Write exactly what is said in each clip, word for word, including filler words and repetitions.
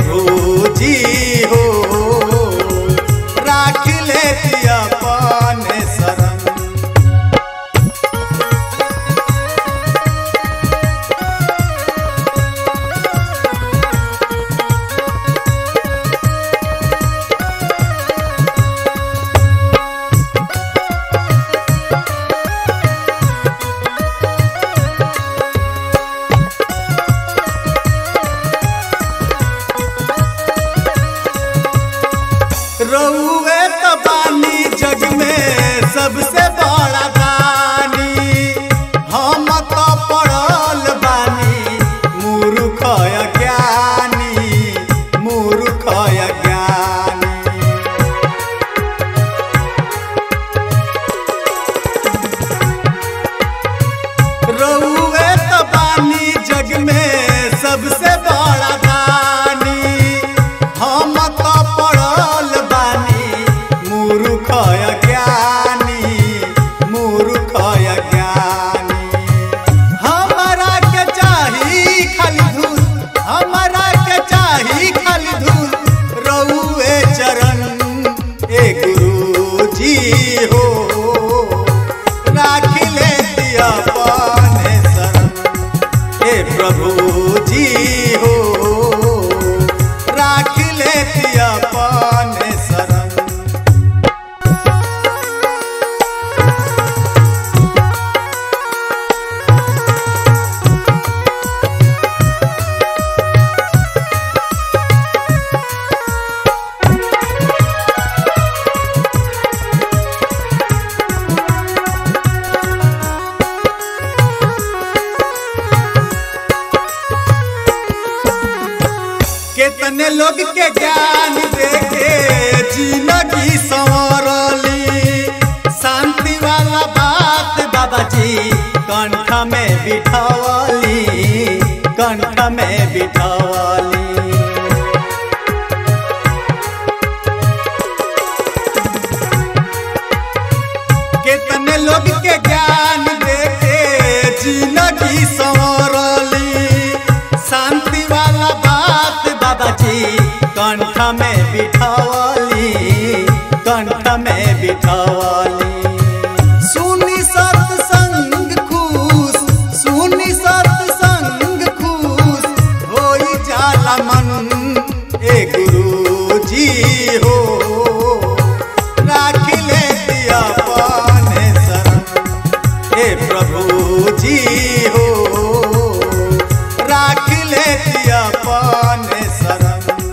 प्रभु जी हो राख लेती अपन शरण। रउए तो बानी जग में सबसे बड़ा दानी, हम तो पड़ल बानी मूर्ख अज्ञानी, मूर्ख अज्ञानी। रउए तो बानी जग में सबसे बड़ा दानी, हम तो पड़ल मूर्ख अज्ञानी, मूर्ख अज्ञानी। हमारा के चाही खाली धूल, हमारा के चाही खाली धूल रउए चरण। ए गुरु जी हो राख लेती अपन शरण। ए प्रभु जी हो राख लेती अपन शरण। कितने लोग के ज्ञान देके जिंदगी संवरली, शांति वाला बात बाबा जी कंठ में बिठावली, कंठ में बिठावली। कितने लोग के ज्ञान देके जिंदगी संवरली, शांति वाला बात बाबा जी कंठ में बिठावली, कंठ में बिठावली। सुनी सत्संग खुश, सुनी सत्संग खुश होई जाला मन। ए गुरु जी हो राख लेती अपन शरण। ए प्रभु जी हो राख लेती अपन शरण।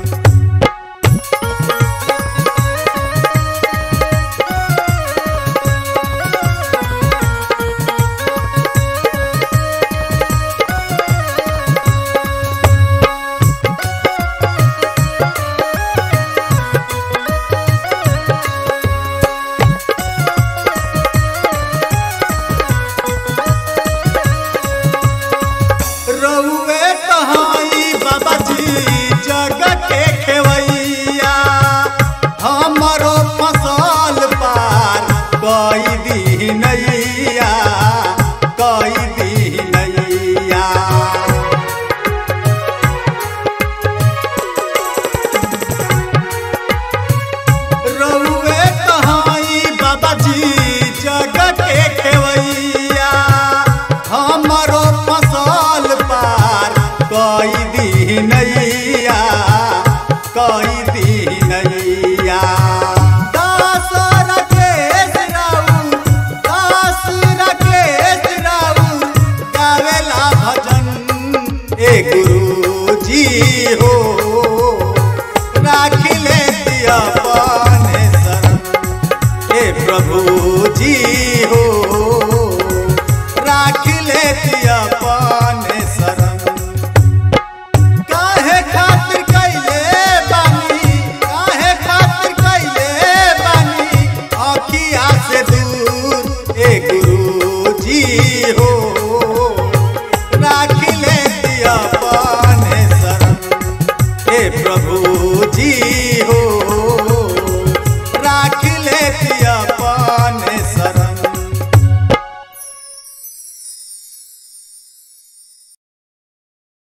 रउए कहाई बाबा जी जग के खेवैया, हमरो फसल पार कई दी नैया, कई दी नैया। रउए कहाई बाबा जी जग के खेवैया, हमरो फसल पार कई दी नैया, कई दी नैया। दास राकेश राउर, दास राकेश राउर गावेला भजन। ए गुरु जी हो राख लेती अपन शरण। ए प्रभु जी हो राख लेती अपन शरण। काहे खातिर कैले बानी, काहे खातिर कैले बानी अखिया से दूर। ए गुरु जी